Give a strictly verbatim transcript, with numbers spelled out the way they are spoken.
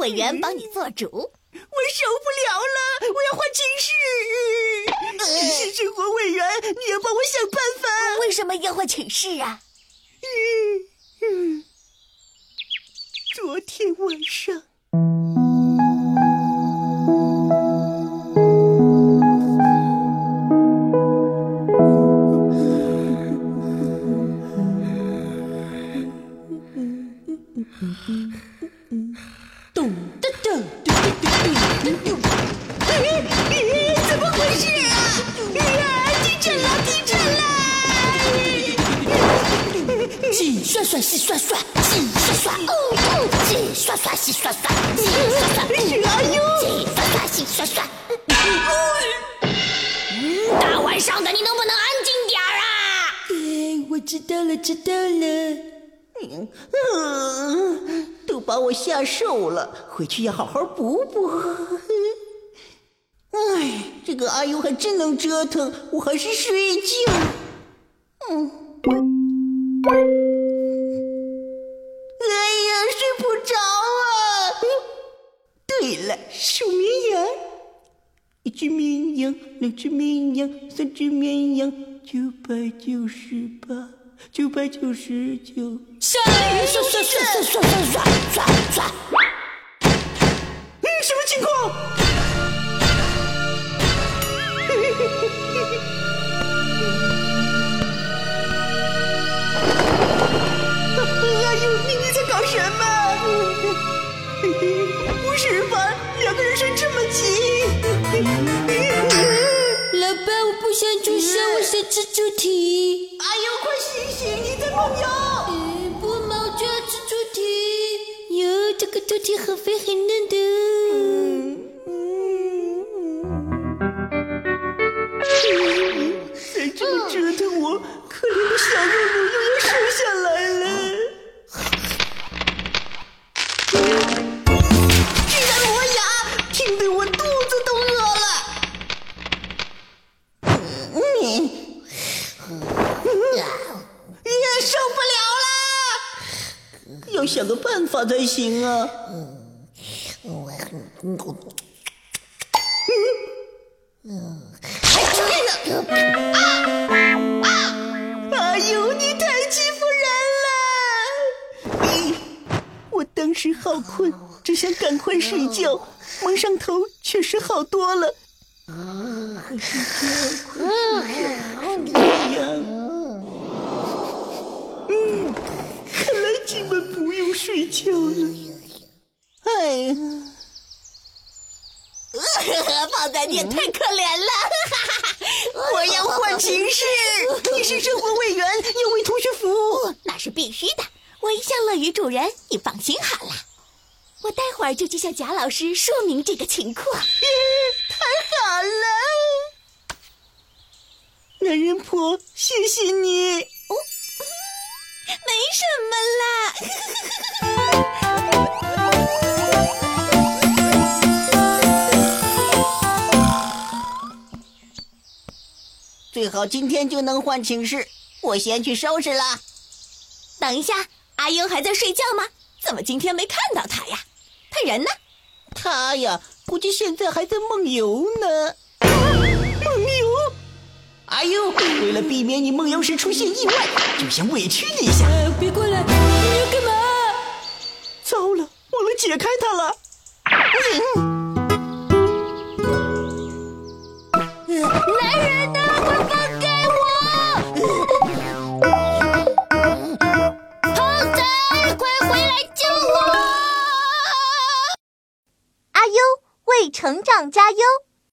委员帮你做主。 我受不了了，我要换寝室。市生活委员，你要帮我想办法。 为什么要换寝室啊？ 嗯嗯，昨天晚上。咚咚咚咚咚咚咚！哎，怎么回事啊？啊！地震了！地震了！ 洗刷刷，洗刷刷，洗刷刷，哦哦！洗刷刷，洗刷刷，洗刷刷， 是阿优！ 洗刷刷，洗刷刷。嗯，大晚上的，你能不能安静点儿啊？ 哎，我知道了，知道了。嗯嗯，都把我吓瘦了，回去要好好补补。哎，这个阿优还真能折腾，我还是睡觉。嗯，哎呀，睡不着啊！对了，数绵羊，一只绵羊，两只绵羊，三只绵羊，九百九十八。九百九十九， 刷刷刷刷刷刷刷刷刷！ 嗯，什么情况？阿优，你你在搞什么？不是吧？两个人睡这么近。 老爸，我不想住校，我想吃猪蹄。 阿优，快醒醒，你在梦游。 嗯，不嘛，我就要吃猪蹄。哟，这个猪蹄很肥很嫩的。 嗯嗯，再这么折腾我，可怜的小肉肉又要瘦下来了。居然磨牙，听得我肚子都饿了。嗯也受不了了，要想个办法才行啊。阿优，你太欺负人了！我当时好困，只想赶快睡觉，蒙上头确实好多了。可是这样，嗯，看来今晚不用睡觉了。哎呀， 胖仔你也太可怜了！ 我要换寝室，你是生活委员，要为同学服务， 那是必须的。我一向乐于助人，你放心好了。我待会儿就去向贾老师说明这个情况。 太好了，男人婆，谢谢你。 哦，没什么啦。 最好今天就能换寝室，我先去收拾了。 等一下，阿优还在睡觉吗？怎么今天没看到他呀？他人呢？ 他呀，估计现在还在梦游呢。梦游？阿优，为了避免你梦游时出现意外，就先委屈你一下。 呃，别过来，你要干嘛？ 糟了，忘了解开它了。 男人呢？快放开我！胖仔，快回来救我！ 阿优为成长加油。